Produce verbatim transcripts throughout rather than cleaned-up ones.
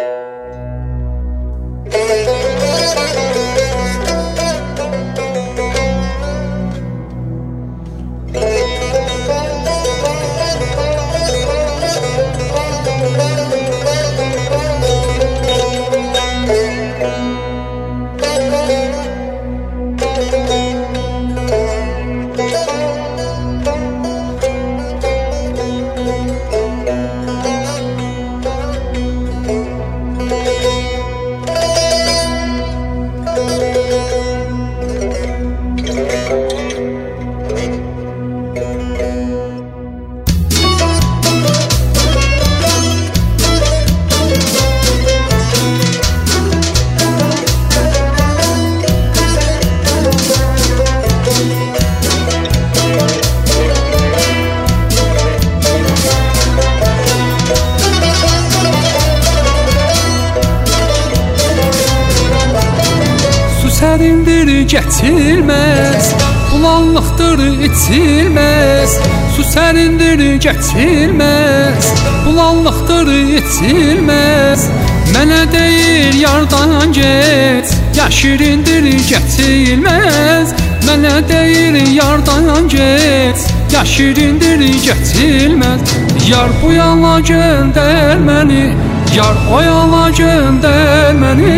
Sərindir, geçilməz, bulanlıqdır, içilməz. Su sərindir, geçilməz, bulanlıqdır, içilməz. Mənə deyir yardan get, ya şirindir, geçilməz. Mənə deyir yardan get, ya şirindir, geçilməz. Yar bu yana göndər məni, yar o yana göndər məni.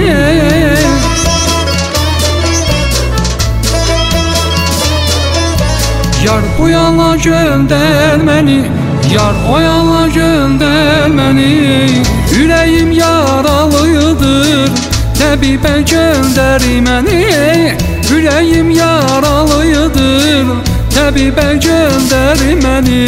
Yar bu yana göndər məni, yar o yana göndər məni. Ürəyim yaralıdır, təbibə göndər məni. Ürəyim yaralıdır, təbibə göndər məni.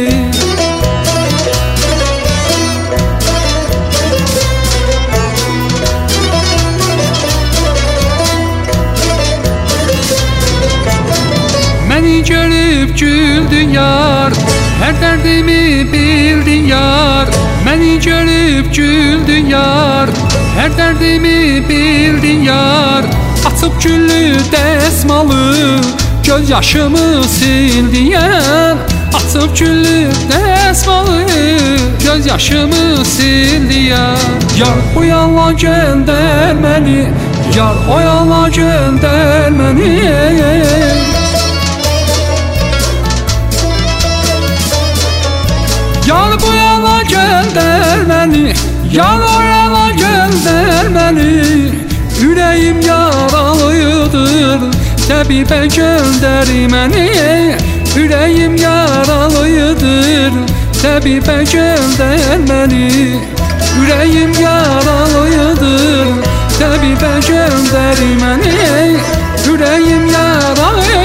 Məni görüb güldü yar, hər dərdimi bildi yar. Məni görüb güldü yar, hər dərdimi bildi yar. Açıb güllü dəsmalı, göz yaşımı sildi yar. Açıb güllü dəsmalı, göz yaşımı sildi yar. Yar bu yana göndər məni, yar o yana göndər məni. Yar bu yana göndər məni, yar o yana göndər məni. Ürəyim yaralıdır, təbibə göndər məni. Ürəyim yaralıdır, təbibə göndər məni. Ürəyim yaralıdır, təbibə göndər məni. Ürəyim yaralıdır.